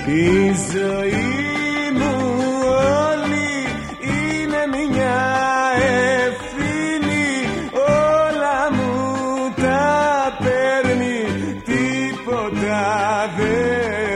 Η ζωή μου όλη είναι μια ευθύνη, όλα μου τα παίρνει, τίποτα δεν